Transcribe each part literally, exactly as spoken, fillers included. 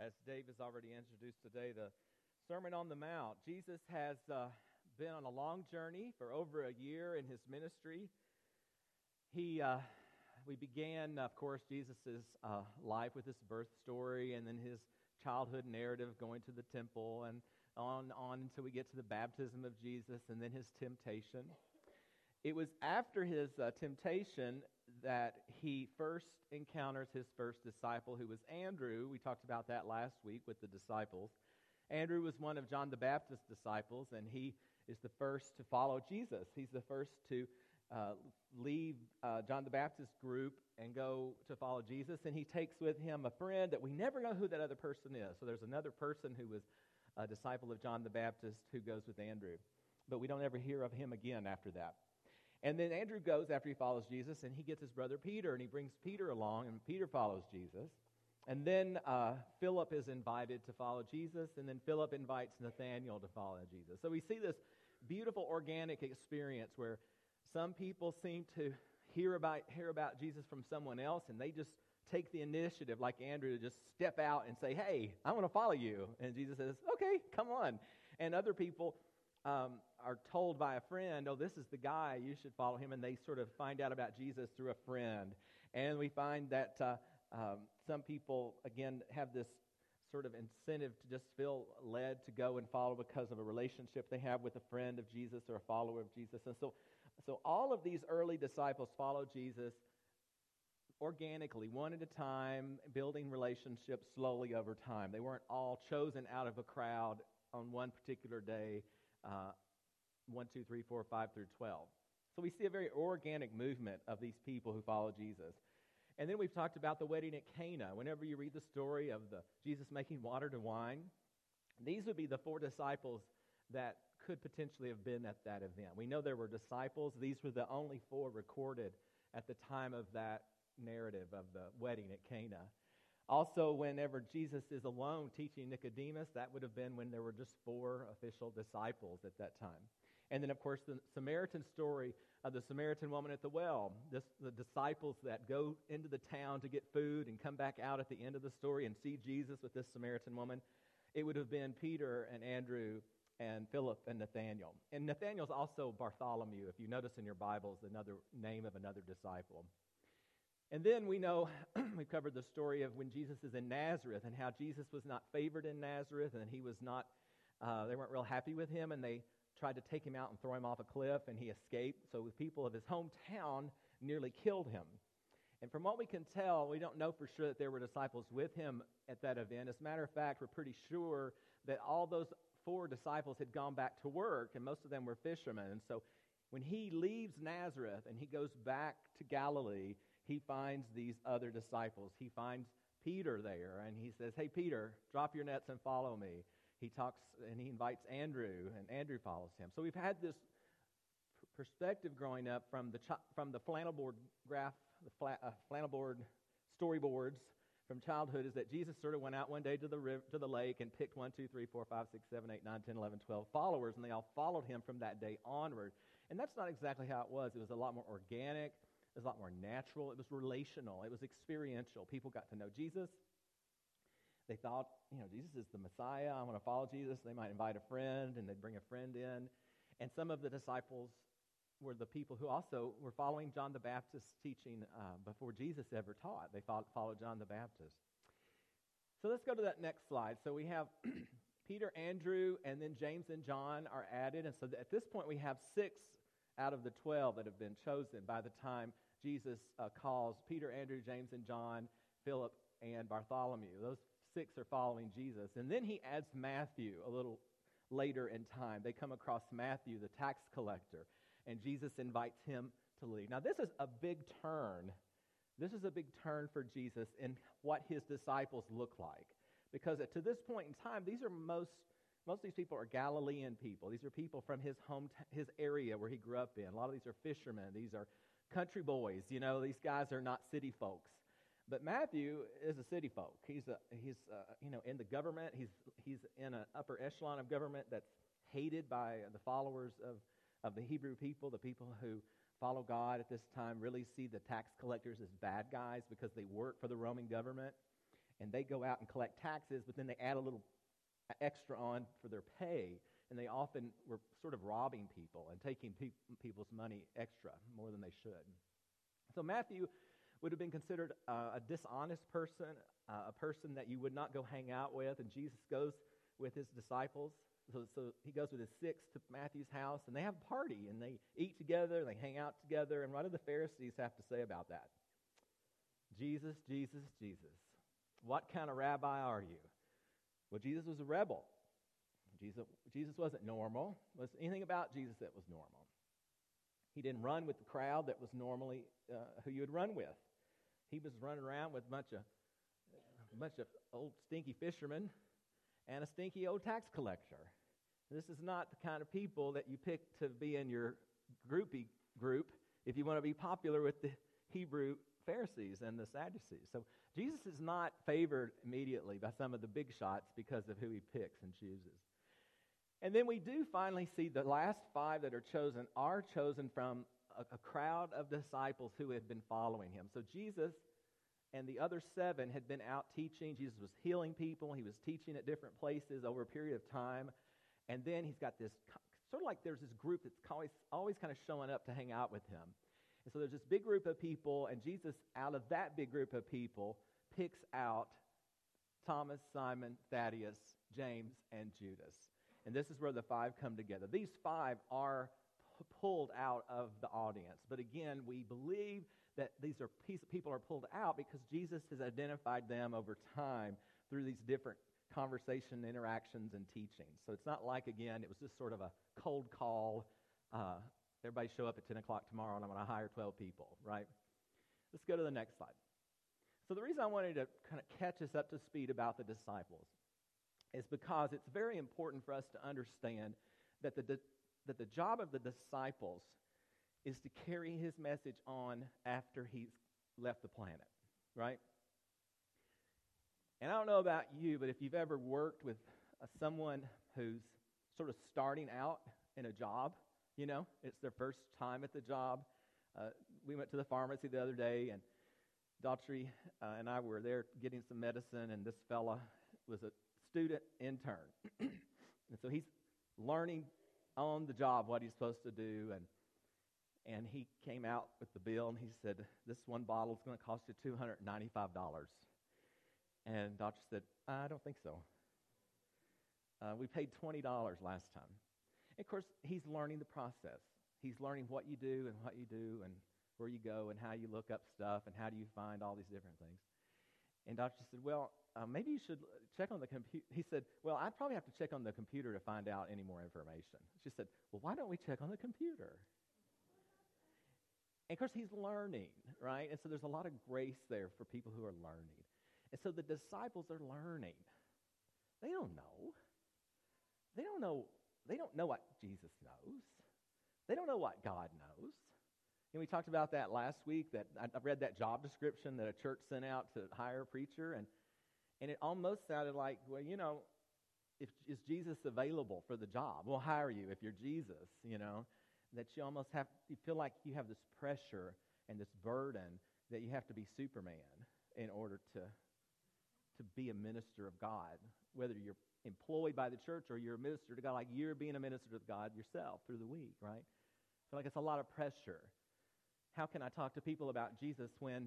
As Dave has already introduced today, the Sermon on the Mount. Jesus has uh, been on a long journey for over a year in his ministry. He, uh, we began, of course, Jesus' uh, life with his birth story, and then his childhood narrative going to the temple, and on on until we get to the baptism of Jesus, and then his temptation. It was after his uh, temptation that he first encounters his first disciple, who was Andrew. We talked about that last week with the disciples. Andrew was one of John the Baptist's disciples, and he is the first to follow Jesus. He's the first to uh, leave uh, John the Baptist group and go to follow Jesus, and he takes with him a friend that we never know who that other person is. So there's another person who was a disciple of John the Baptist who goes with Andrew, but we don't ever hear of him again after that. And then Andrew goes after he follows Jesus, and he gets his brother Peter, and he brings Peter along, and Peter follows Jesus. And then uh, Philip is invited to follow Jesus, and then Philip invites Nathanael to follow Jesus. So we see this beautiful organic experience where some people seem to hear about hear about Jesus from someone else, and they just take the initiative, like Andrew, to just step out and say, "Hey, I want to follow you." And Jesus says, "Okay, come on." And other people Um, are told by a friend, "Oh, this is the guy, you should follow him," and they sort of find out about Jesus through a friend. And we find that uh, um, some people, again, have this sort of incentive to just feel led to go and follow because of a relationship they have with a friend of Jesus or a follower of Jesus. And so, so all of these early disciples follow Jesus organically, one at a time, building relationships slowly over time. They weren't all chosen out of a crowd on one particular day, Uh, one, two, three, four, five through twelve. So we see a very organic movement of these people who follow Jesus. And then we've talked about the wedding at Cana. Whenever you read the story of the Jesus making water to wine, these would be the four disciples that could potentially have been at that event. We know there were disciples. These were the only four recorded at the time of that narrative of the wedding at Cana. Also, whenever Jesus is alone teaching Nicodemus, that would have been when there were just four official disciples at that time. And then, of course, the Samaritan story of the Samaritan woman at the well, this, the disciples that go into the town to get food and come back out at the end of the story and see Jesus with this Samaritan woman, it would have been Peter and Andrew and Philip and Nathanael. And Nathanael's also Bartholomew, if you notice in your Bibles, another name of another disciple. And then we know, we covered the story of when Jesus is in Nazareth and how Jesus was not favored in Nazareth, and he was not, uh, they weren't real happy with him, and they tried to take him out and throw him off a cliff, and he escaped. So the people of his hometown nearly killed him. And from what we can tell, we don't know for sure that there were disciples with him at that event. As a matter of fact, we're pretty sure that all those four disciples had gone back to work, and most of them were fishermen. And so when he leaves Nazareth and he goes back to Galilee, he finds these other disciples. He finds Peter there, and he says, "Hey, Peter, drop your nets and follow me." He talks, and he invites Andrew, and Andrew follows him. So we've had this perspective growing up from the ch- from the flannel board graph, the fla- uh, flannel board storyboards from childhood, is that Jesus sort of went out one day to the river, to the lake and picked one, two, three, four, five, six, seven, eight, nine, ten, eleven, twelve followers, and they all followed him from that day onward. And that's not exactly how it was. It was a lot more organic. It was a lot more natural. It was relational. It was experiential. People got to know Jesus. They thought, you know, Jesus is the Messiah. I want to follow Jesus. They might invite a friend, and they'd bring a friend in. And some of the disciples were the people who also were following John the Baptist's teaching uh, before Jesus ever taught. They followed John the Baptist. So let's go to that next slide. So we have Peter, Andrew, and then James and John are added. And so at this point, we have six out of the twelve that have been chosen by the time Jesus uh, calls Peter, Andrew, James, and John, Philip, and Bartholomew. Those six are following Jesus. And then he adds Matthew a little later in time. They come across Matthew, the tax collector, and Jesus invites him to leave. Now, this is a big turn. This is a big turn for Jesus in what his disciples look like. Because to this point in time, these are most... Most of these people are Galilean people. These are people from his home, his area where he grew up in. A lot of these are fishermen. These are country boys. You know, these guys are not city folks. But Matthew is a city folk. He's a, he's uh, you know in the government. He's he's in an upper echelon of government that's hated by the followers of of the Hebrew people. The people who follow God at this time really see the tax collectors as bad guys because they work for the Roman government. and they go out and collect taxes, but then they add a little extra on for their pay, and they often were sort of robbing people and taking pe- people's money extra, more than they should. So Matthew would have been considered uh, a dishonest person, uh, a person that you would not go hang out with, and Jesus goes with his disciples. So, so he goes with his six to Matthew's house, and they have a party, and they eat together, and they hang out together, and what do the Pharisees have to say about that? Jesus, Jesus, Jesus, what kind of rabbi are you? Well, Jesus was a rebel. Jesus, Jesus wasn't normal. Was anything about Jesus that was normal? He didn't run with the crowd that was normally uh, who you would run with. He was running around with a bunch of, a bunch of old stinky fishermen and a stinky old tax collector. This is not the kind of people that you pick to be in your groupie group if you want to be popular with the Hebrew Pharisees and the Sadducees. So Jesus is not favored immediately by some of the big shots because of who he picks and chooses. And then we do finally see the last five that are chosen are chosen from a, a crowd of disciples who had been following him. So Jesus and the other seven had been out teaching. Jesus was healing people. He was teaching at different places over a period of time. And then he's got this, sort of like there's this group that's always, always kind of showing up to hang out with him. And so there's this big group of people, and Jesus, out of that big group of people, picks out Thomas, Simon, Thaddeus, James, and Judas. And this is where the five come together. These five are p- pulled out of the audience. But again, we believe that these are piece, people are pulled out because Jesus has identified them over time through these different conversation, interactions, and teachings. So it's not like, again, it was just sort of a cold call. Uh, everybody show up at ten o'clock tomorrow, and I'm going to hire twelve people, right? Let's go to the next slide. So the reason I wanted to kind of catch us up to speed about the disciples is because it's very important for us to understand that the, that the job of the disciples is to carry his message on after he's left the planet, right? And I don't know about you, but if you've ever worked with uh, someone who's sort of starting out in a job, you know, it's their first time at the job. Uh, we went to the pharmacy the other day, and Daughtry uh, and I were there getting some medicine, and this fella was a student intern. And so he's learning on the job what he's supposed to do, and and he came out with the bill, and he said, this one bottle is going to cost you two hundred ninety-five dollars. And Daughtry said, I don't think so. Uh, we paid twenty dollars last time. And of course, he's learning the process. He's learning what you do and what you do and where you go and how you look up stuff and how do you find all these different things. And Daughtry said, well, uh, maybe you should check on the computer. He said, well, I'd probably have to check on the computer to find out any more information. She said, well, why don't we check on the computer? And of course, he's learning, right? And so there's a lot of grace there for people who are learning. And so the disciples are learning. They don't know. They don't know. They don't know what Jesus knows. They don't know what God knows. And we talked about that last week, that I read that job description that a church sent out to hire a preacher, and and it almost sounded like, well, you know, if is Jesus available for the job? We'll hire you if you're Jesus, you know, that you almost have, you feel like you have this pressure and this burden that you have to be Superman in order to to be a minister of God, whether you're employed by the church or you're a minister to God, like you're being a minister to God yourself through the week, right? I feel like it's a lot of pressure. How can I talk to people about Jesus when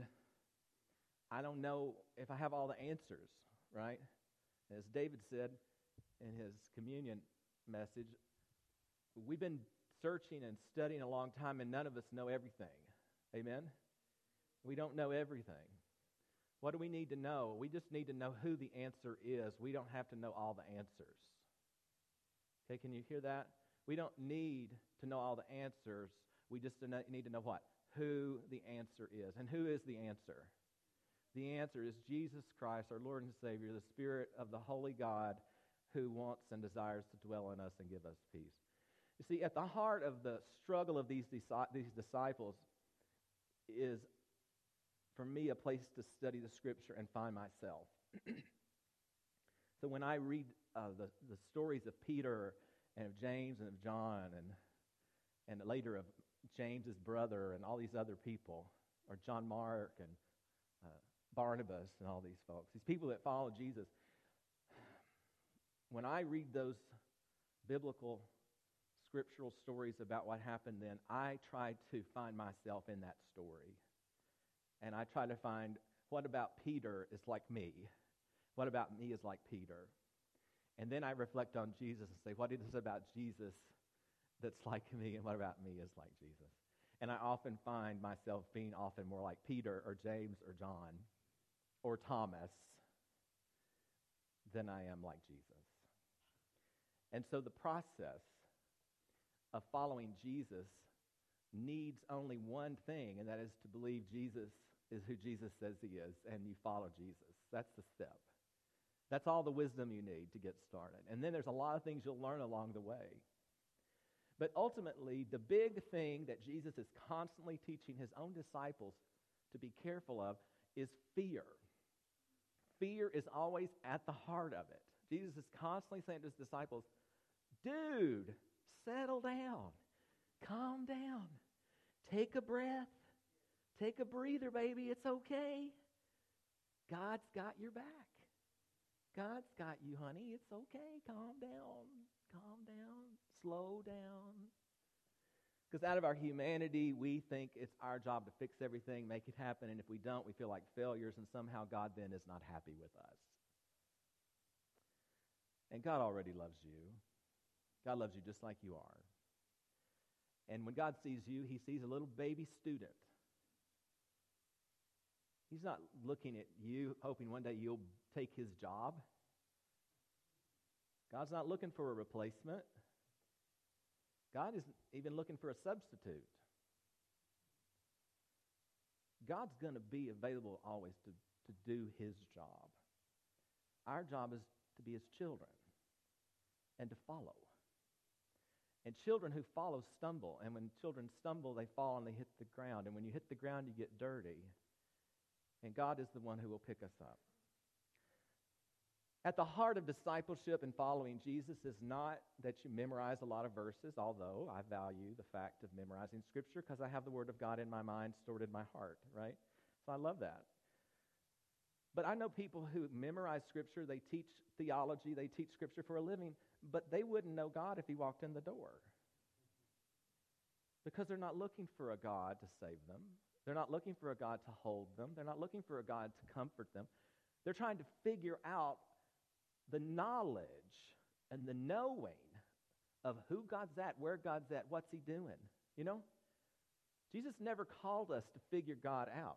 I don't know if I have all the answers, right? As David said in his communion message, we've been searching and studying a long time, and none of us know everything. Amen? We don't know everything. What do we need to know? We just need to know who the answer is. We don't have to know all the answers. Okay, can you hear that? We don't need to know all the answers. We just need to know what? Who the answer is. And who is the answer? The answer is Jesus Christ, our Lord and Savior, the Spirit of the Holy God who wants and desires to dwell in us and give us peace. You see, at the heart of the struggle of these, these disciples is, for me, a place to study the Scripture and find myself. So when I read uh, the, the stories of Peter and of James and of John and and later of James's brother and all these other people, or John Mark and uh, Barnabas and all these folks, these people that follow Jesus. When I read those biblical, scriptural stories about what happened then, I try to find myself in that story. And I try to find, what about Peter is like me? What about me is like Peter? And then I reflect on Jesus and say, what is it about Jesus that's like me, and what about me is like Jesus? And I often find myself being often more like Peter or James or John or Thomas than I am like Jesus. And so the process of following Jesus needs only one thing, and that is to believe Jesus is who Jesus says he is, and you follow Jesus. That's the step. That's all the wisdom you need to get started. And then there's a lot of things you'll learn along the way. But ultimately, the big thing that Jesus is constantly teaching his own disciples to be careful of is fear. Fear is always at the heart of it. Jesus is constantly saying to his disciples, dude, settle down. Calm down. Take a breath. Take a breather, baby. It's okay. God's got your back. God's got you, honey. It's okay. Calm down. Calm down. Slow down. Because out of our humanity, we think it's our job to fix everything, make it happen, and if we don't, we feel like failures, and somehow God then is not happy with us. And God already loves you. God loves you just like you are. And when God sees you, he sees a little baby student. He's not looking at you, hoping one day you'll take his job. God's not looking for a replacement. God isn't even looking for a substitute. God's going to be available always to, to do his job. Our job is to be his children and to follow. And children who follow stumble. And when children stumble, they fall and they hit the ground. And when you hit the ground, you get dirty. And God is the one who will pick us up. At the heart of discipleship and following Jesus is not that you memorize a lot of verses, although I value the fact of memorizing Scripture because I have the Word of God in my mind, stored in my heart, right? So I love that. But I know people who memorize Scripture, they teach theology, they teach Scripture for a living, but they wouldn't know God if he walked in the door. Because they're not looking for a God to save them. They're not looking for a God to hold them. They're not looking for a God to comfort them. They're trying to figure out the knowledge and the knowing of who God's at, where God's at, what's he doing. You know? Jesus never called us to figure God out.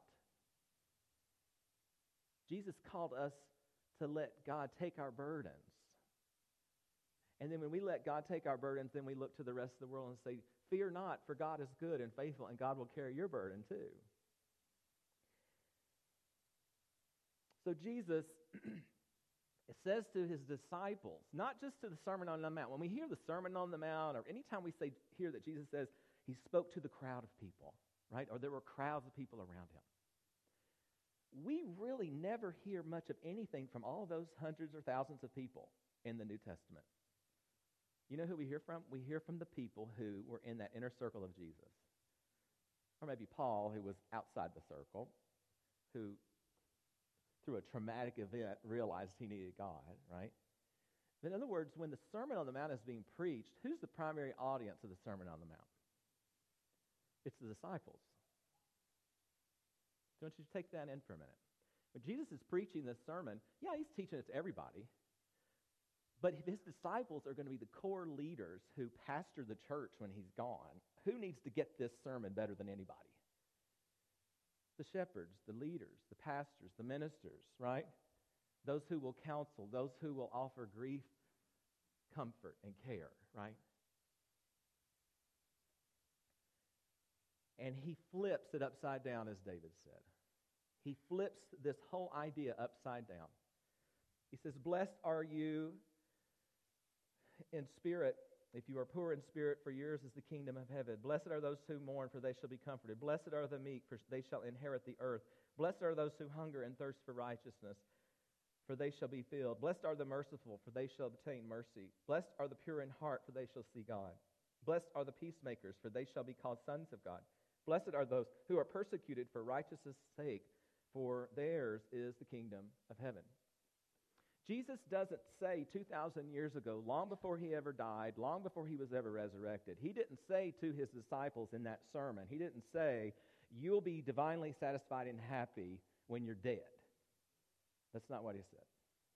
Jesus called us to let God take our burdens. And then when we let God take our burdens, then we look to the rest of the world and say, fear not, for God is good and faithful, and God will carry your burden too. So Jesus it says to his disciples, not just to the Sermon on the Mount. When we hear the Sermon on the Mount, or anytime we say hear that Jesus says he spoke to the crowd of people, right? Or there were crowds of people around him. We really never hear much of anything from all those hundreds or thousands of people in the New Testament. You know who we hear from? We hear from the people who were in that inner circle of Jesus. Or maybe Paul, who was outside the circle, who through a traumatic event realized he needed God, right? In other words, when the Sermon on the Mount is being preached, who's the primary audience of the Sermon on the Mount? It's the disciples. Don't you take that in for a minute? When Jesus is preaching this sermon, yeah, he's teaching it to everybody. But his disciples are going to be the core leaders who pastor the church when he's gone. Who needs to get this sermon better than anybody? The shepherds, the leaders, the pastors, the ministers, right? Those who will counsel, those who will offer grief, comfort, and care, right? And he flips it upside down, as David said. He flips this whole idea upside down. He says, blessed are you in spirit, if you are poor in spirit, for yours is the kingdom of heaven. Blessed are those who mourn, for they shall be comforted. Blessed are the meek, for they shall inherit the earth. Blessed are those who hunger and thirst for righteousness, for they shall be filled. Blessed are the merciful, for they shall obtain mercy. Blessed are the pure in heart, for they shall see God. Blessed are the peacemakers, for they shall be called sons of God. Blessed are those who are persecuted for righteousness' sake, for theirs is the kingdom of heaven. Jesus doesn't say two thousand years ago, long before he ever died, long before he was ever resurrected, he didn't say to his disciples in that sermon, he didn't say, you'll be divinely satisfied and happy when you're dead. That's not what he said.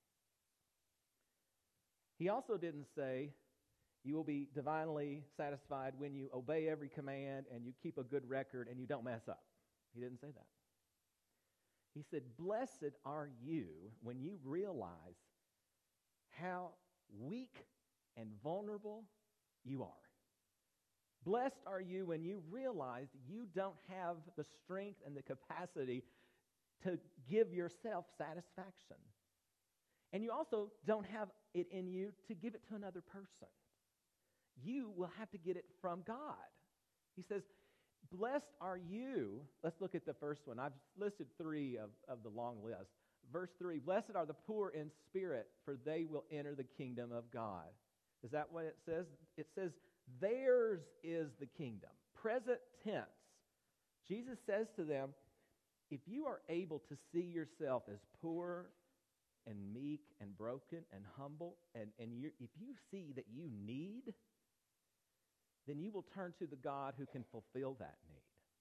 He also didn't say, you will be divinely satisfied when you obey every command and you keep a good record and you don't mess up. He didn't say that. He said, blessed are you when you realize how weak and vulnerable you are. Blessed are you when you realize you don't have the strength and the capacity to give yourself satisfaction. And you also don't have it in you to give it to another person. You will have to get it from God. He says, blessed are you. Let's look at the first one. I've listed three of, of the long list. Verse three, blessed are the poor in spirit, for they will enter the kingdom of God. Is that what it says? It says, theirs is the kingdom. Present tense. Jesus says to them, if you are able to see yourself as poor and meek and broken and humble, and, and you, if you see that you need, then you will turn to the God who can fulfill that need.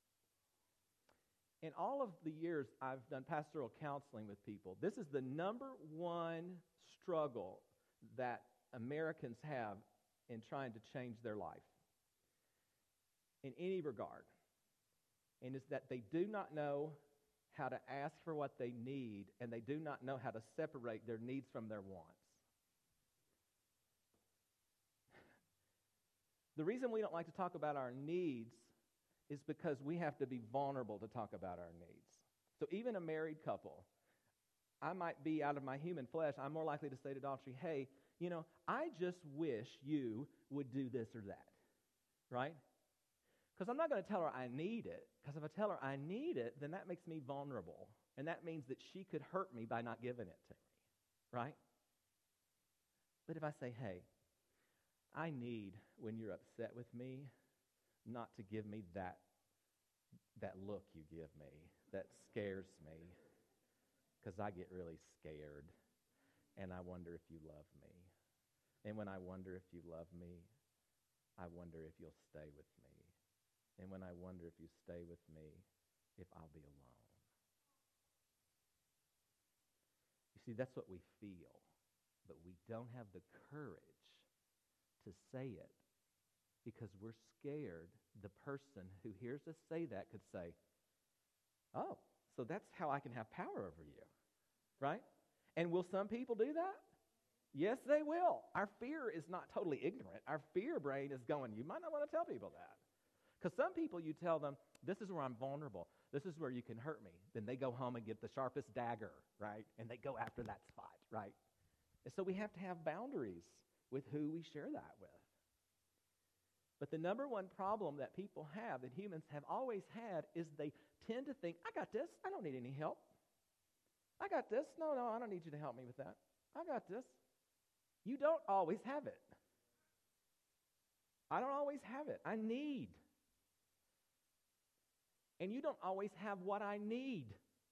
In all of the years I've done pastoral counseling with people, this is the number one struggle that Americans have in trying to change their life in any regard. And it's that they do not know how to ask for what they need, and they do not know how to separate their needs from their wants. The reason we don't like to talk about our needs is because we have to be vulnerable to talk about our needs. So even a married couple, I might be out of my human flesh, I'm more likely to say to Daughtry, hey, you know, I just wish you would do this or that, right? Because I'm not going to tell her I need it, because if I tell her I need it, then that makes me vulnerable, and that means that she could hurt me by not giving it to me, right? But if I say, hey, I need, when you're upset with me, not to give me that, that look you give me that scares me, because I get really scared, and I wonder if you love me. And when I wonder if you love me, I wonder if you'll stay with me. And when I wonder if you stay with me, if I'll be alone. You see, that's what we feel, but we don't have the courage to say it because we're scared the person who hears us say that could say, oh, so that's how I can have power over you, right? And will some people do that? Yes, they will. Our fear is not totally ignorant. Our fear brain is going, you might not want to tell people that. Because some people, you tell them, this is where I'm vulnerable. This is where you can hurt me. Then they go home and get the sharpest dagger, right? And they go after that spot, right? And so we have to have boundaries with who we share that with. But the number one problem that people have, that humans have always had, is they tend to think, I got this. I don't need any help. I got this. No, no, I don't need you to help me with that. I got this. You don't always have it. I don't always have it. I need. And you don't always have what I need.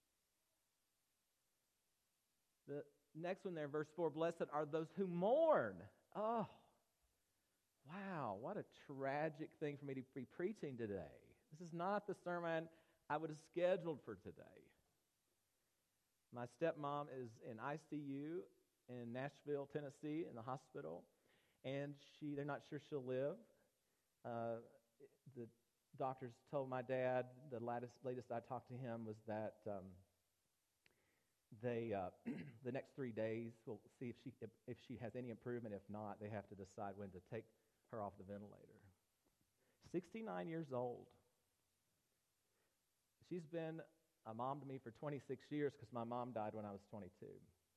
The next one there, verse four, blessed are those who mourn. Oh, wow, what a tragic thing for me to be preaching today. This is not the sermon I would have scheduled for today. My stepmom is in I C U in Nashville, Tennessee, in the hospital, and she they're not sure she'll live. Uh, the doctors told my dad, the latest, latest I talked to him, was that um, they uh, the next three days we'll see if she if, if she has any improvement. If not, they have to decide when to take her off the ventilator. sixty-nine years old. She's been a mom to me for twenty-six years because my mom died when I was twenty-two.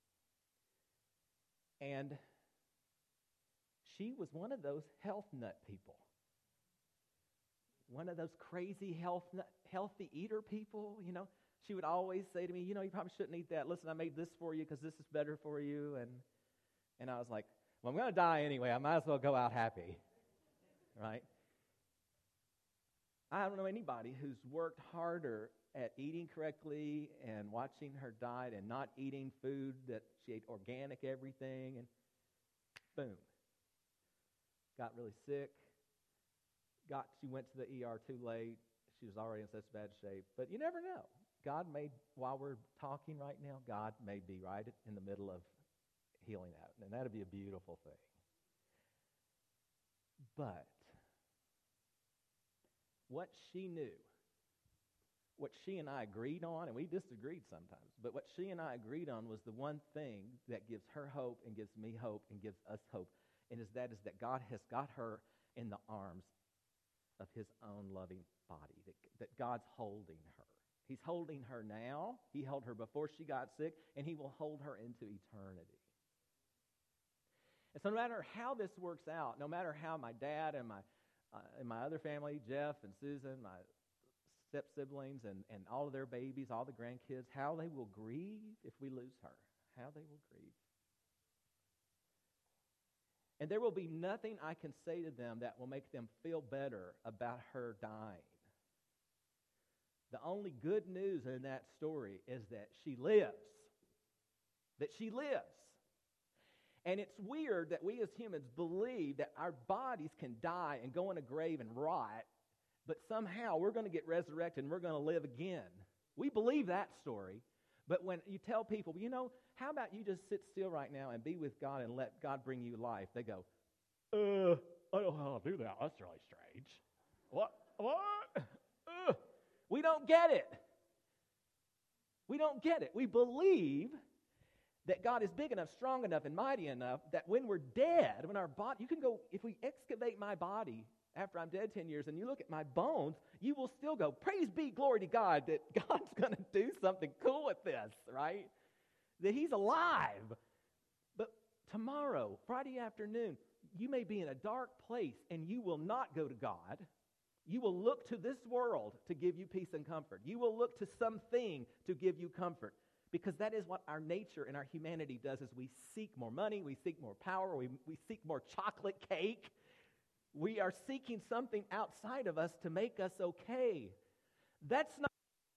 And she was one of those health nut people. One of those crazy health nut, healthy eater people, you know. She would always say to me, you know, you probably shouldn't eat that. Listen, I made this for you because this is better for you. And and I was like, well, I'm going to die anyway. I might as well go out happy, right? I don't know anybody who's worked harder at eating correctly and watching her diet and not eating food that she ate organic everything, and boom, got really sick. Got she went to the E R too late. She was already in such bad shape. But you never know. God may, while we're talking right now, God may be right in the middle of healing that, and that'd be a beautiful thing. But what she knew, what she and I agreed on, and we disagreed sometimes, but what she and I agreed on was the one thing that gives her hope and gives me hope and gives us hope, and is that is that God has got her in the arms of his own loving body, that, that God's holding her. He's holding her now. He held her before she got sick, and he will hold her into eternity. And so no matter how this works out, no matter how my dad and my uh, and my other family, Jeff and Susan, my step-siblings, and, and all of their babies, all the grandkids, how they will grieve if we lose her, how they will grieve. And there will be nothing I can say to them that will make them feel better about her dying. The only good news in that story is that she lives. That she lives. And it's weird that we as humans believe that our bodies can die and go in a grave and rot, but somehow we're going to get resurrected and we're going to live again. We believe that story. But when you tell people, you know, how about you just sit still right now and be with God and let God bring you life? They go, uh, I don't know how to do that. That's really strange. What? What? Uh, we don't get it. We don't get it. We believe that God is big enough, strong enough, and mighty enough that when we're dead, when our body, you can go, if we excavate my body after I'm dead ten years and you look at my bones, you will still go, praise be, glory to God, that God's going to do something cool with this, right? That he's alive. But tomorrow, Friday afternoon, you may be in a dark place and you will not go to God. You will look to this world to give you peace and comfort. You will look to something to give you comfort. Because that is what our nature and our humanity does, is we seek more money, we seek more power, we, we seek more chocolate cake. We are seeking something outside of us to make us okay. That's not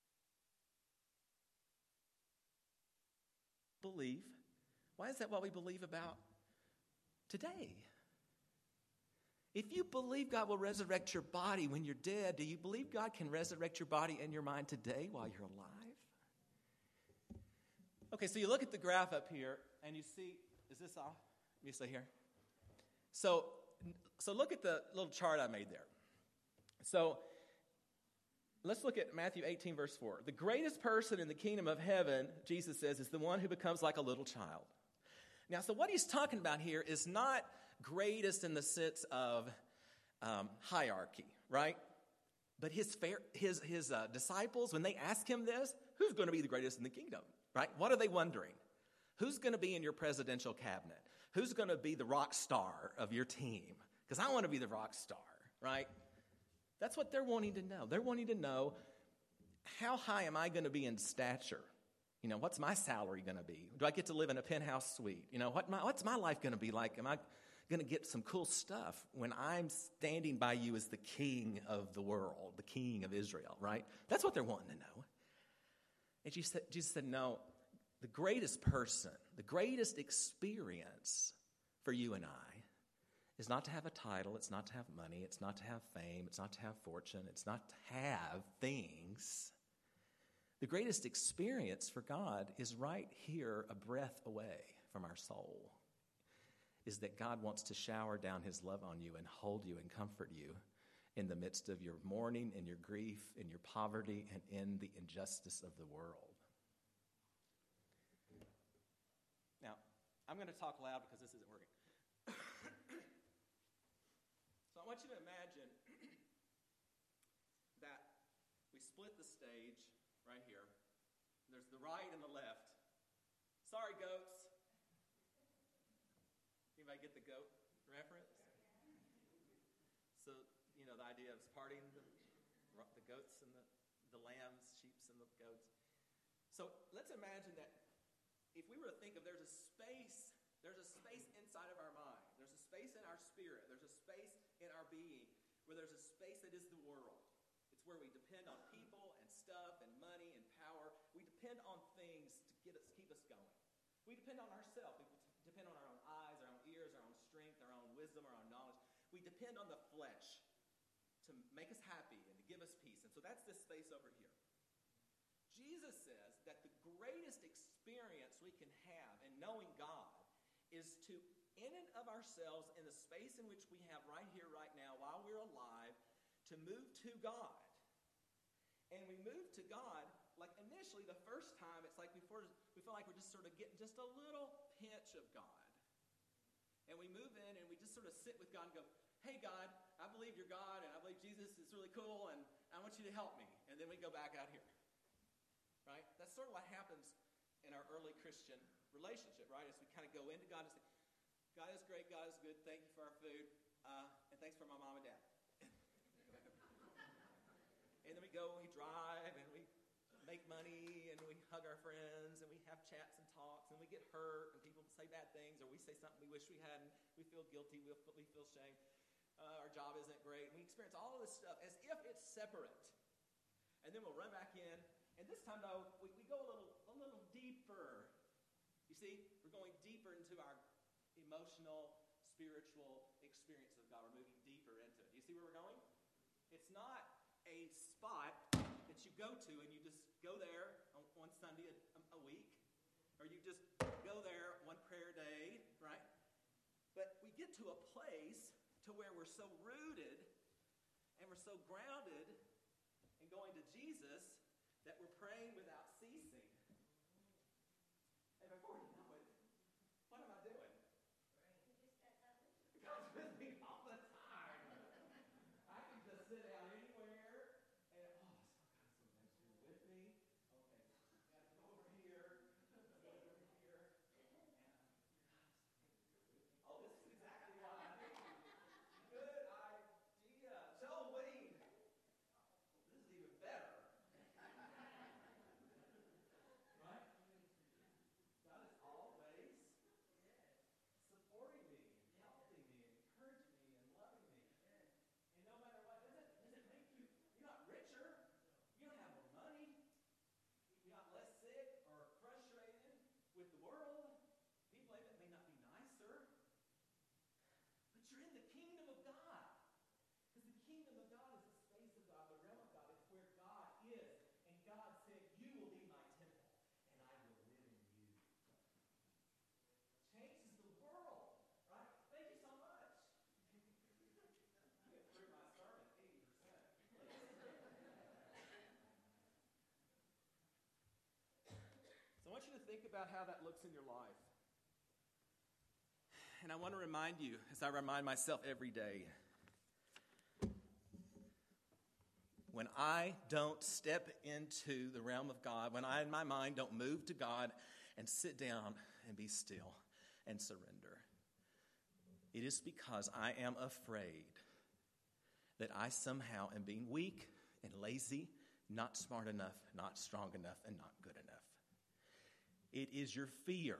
believe. Why is that what we believe about today? If you believe God will resurrect your body when you're dead, do you believe God can resurrect your body and your mind today while you're alive? Okay, so you look at the graph up here, and you see, is this off? Let me see here. So, so look at the little chart I made there. So, let's look at Matthew eighteen, verse four. The greatest person in the kingdom of heaven, Jesus says, is the one who becomes like a little child. Now, so what he's talking about here is not greatest in the sense of um, hierarchy, right? But his fair, his his uh, disciples, when they ask him this, who's going to be the greatest in the kingdom? Right? What are they wondering? Who's going to be in your presidential cabinet? Who's going to be the rock star of your team? Because I want to be the rock star, right? That's what they're wanting to know. They're wanting to know, how high am I going to be in stature? You know, what's my salary going to be? Do I get to live in a penthouse suite? You know, what my, what's my life going to be like? Am I going to get some cool stuff when I'm standing by you as the king of the world, the king of Israel, right? That's what they're wanting to know. And Jesus said, Jesus said, no, the greatest person, the greatest experience for you and I is not to have a title, it's not to have money, it's not to have fame, it's not to have fortune, it's not to have things. The greatest experience for God is right here, a breath away from our soul, is that God wants to shower down his love on you and hold you and comfort you in the midst of your mourning, in your grief, in your poverty, and in the injustice of the world. Now, I'm going to talk loud because this isn't working. So I want you to imagine that we split the stage right here. There's the right and the left. Sorry, goats. Anybody get the goat reference? So, you know, the idea of parting the, the goats and the, the lambs, sheeps and the goats. So let's imagine that if we were to think of there's a space, there's a space inside of our mind. There's a space in our spirit. There's a space in our being where there's a space that is the world. It's where we depend on people and stuff and money depend on things to get us, keep us going. We depend on ourselves. We depend on our own eyes, our own ears, our own strength, our own wisdom, our own knowledge. We depend on the flesh to make us happy and to give us peace. And so that's this space over here. Jesus says that the greatest experience we can have in knowing God is to, in and of ourselves, in the space in which we have right here, right now, while we're alive, to move to God. And we move to God, like initially, the first time, it's like we feel, we feel like we're just sort of getting just a little pinch of God. And we move in and we just sort of sit with God and go, hey, God, I believe you're God, and I believe Jesus is really cool, and I want you to help me. And then we go back out here. Right? That's sort of what happens in our early Christian relationship, right? As we kind of go into God and say, God is great, God is good, thank you for our food, uh, and thanks for my mom and dad. And then we go and we drive and we make money and we hug our friends and we have chats and talks and we get hurt and people say bad things or we say something we wish we hadn't. We feel guilty. We feel, we feel shame. Uh, our job isn't great. We experience all of this stuff as if it's separate. And then we'll run back in. And this time, though, we, we go a little, a little deeper. You see, we're going deeper into our emotional, spiritual experience of God. We're moving deeper into it. Do you see where we're going? It's not a spot that you go to and you just go there on one Sunday a, a week, or you just go there one prayer a day, right? But we get to a place to where we're so rooted and we're so grounded in going to Jesus that we're praying without ceasing. And before you know it, what am I doing? God's with me all the time. I can just sit down anywhere and, oh, God, so much with me. Okay, got to go over here, go over here. And, oh, this is exactly what I need. Good idea. Joel Wayne. This is even better. Right? God is always supporting me, and helping me, and encouraging me, and loving me. And no matter what, does it, does it make you, you're not richer, you don't have more money, you're not less sick or frustrated with the world. People may not be nicer, but you're in the kingdom of God. Because the kingdom of God is the space of God, the realm of God. It's where God is. And God said, you will be my temple, and I will live in you. Changes the world, right? Thank you so much. You improved my sermon eighty percent. So I want you to think about how that looks in your life. And I want to remind you, as I remind myself every day, when I don't step into the realm of God, when I, in my mind, don't move to God and sit down and be still and surrender, it is because I am afraid that I somehow am being weak and lazy, not smart enough, not strong enough, and not good enough. It is your fear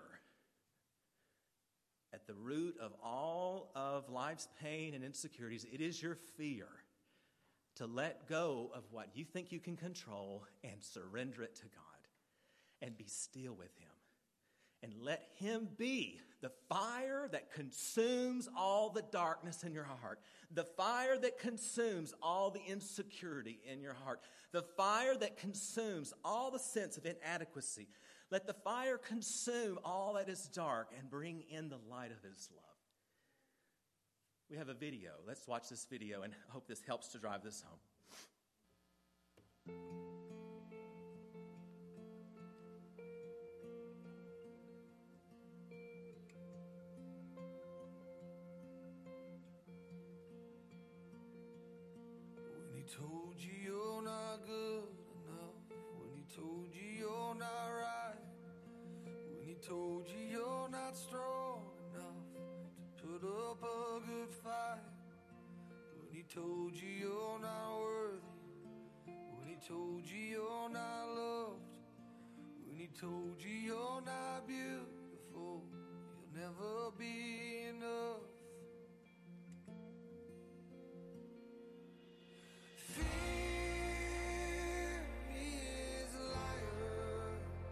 at the root of all of life's pain and insecurities. It is your fear to let go of what you think you can control and surrender it to God and be still with Him. And let Him be the fire that consumes all the darkness in your heart, the fire that consumes all the insecurity in your heart, the fire that consumes all the sense of inadequacy. Let the fire consume all that is dark and bring in the light of His love. We have a video. Let's watch this video and hope this helps to drive this home. When He told you you're not good enough, when He told you you're not right, when He told you you're not strong enough to put up a good fight, when He told you you're not worthy, when He told you you're not loved, when He told you you're not beautiful, you'll never be enough. Fear is a liar.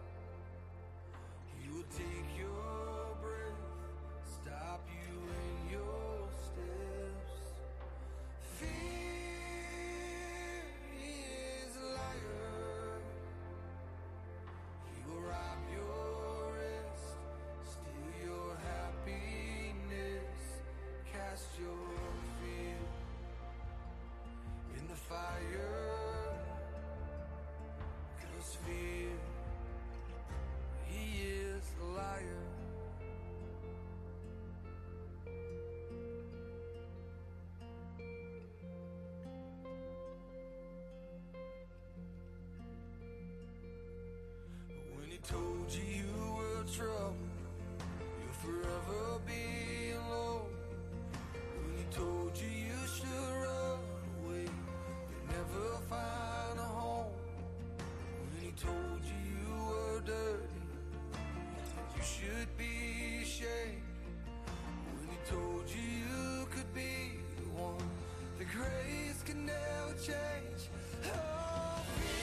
you you were trouble, you'll forever be alone. When he told you you should run away, you'll never find a home. When he told you you were dirty, you should be ashamed. When he told you you could be the one, the grace can never change. Oh,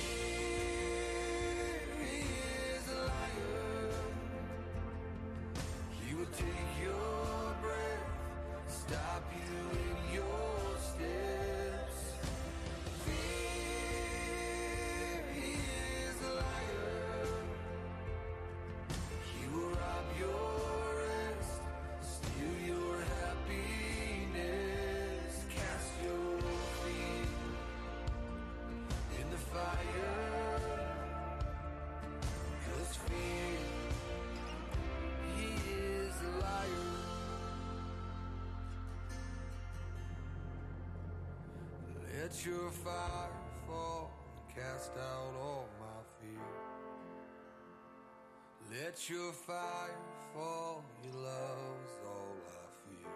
fear, he is a liar. He will take your breath, stop you in your steps. Fear, he is a liar. He will rob your rest, steal your happiness, cast your feet in the fire. 'Cause fear, he is a liar. Let your fire fall, cast out all my fear. Let your fire fall, your love's all I fear.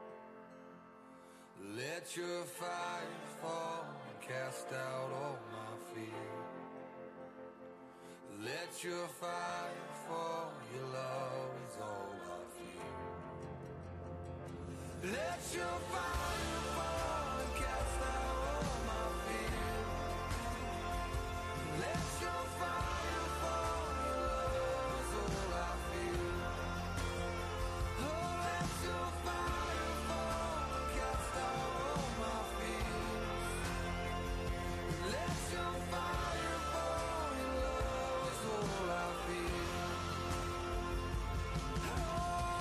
Let your fire fall, cast out all my fear. Let your fire fall, your love's all I fear. Let your fire fall, cast out all my fear. Let your fire fall, your love's all I feel. Oh, let your fire fall, cast out all my fears. Let your fire fall, your love's all I feel. Oh,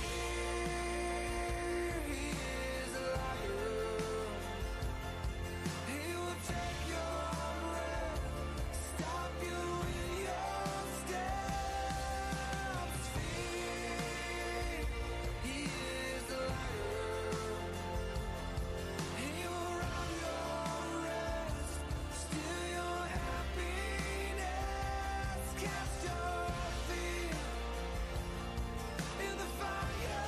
fear, he is a liar. He will take your breath, stop you in your steps. Fear, he is a liar. He will rob your rest, steal your happiness, cast your fear in the fire.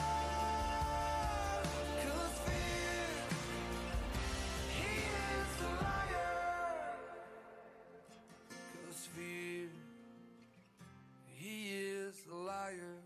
'Cause fear, he is a liar. 'Cause fear, he is a liar.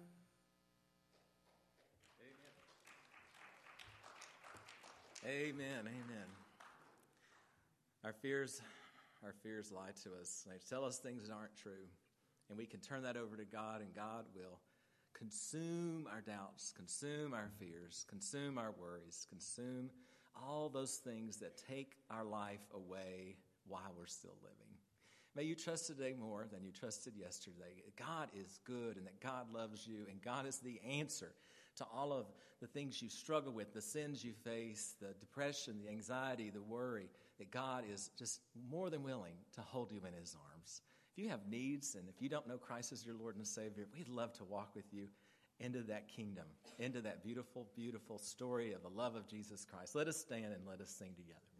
Amen, amen. Our fears, our fears lie to us. They tell us things that aren't true. And we can turn that over to God, and God will consume our doubts, consume our fears, consume our worries, consume all those things that take our life away while we're still living. May you trust today more than you trusted yesterday. God is good, and that God loves you, and God is the answer to all of the things you struggle with, the sins you face, the depression, the anxiety, the worry, that God is just more than willing to hold you in his arms. If you have needs, and if you don't know Christ as your Lord and Savior, we'd love to walk with you into that kingdom, into that beautiful, beautiful story of the love of Jesus Christ. Let us stand and let us sing together.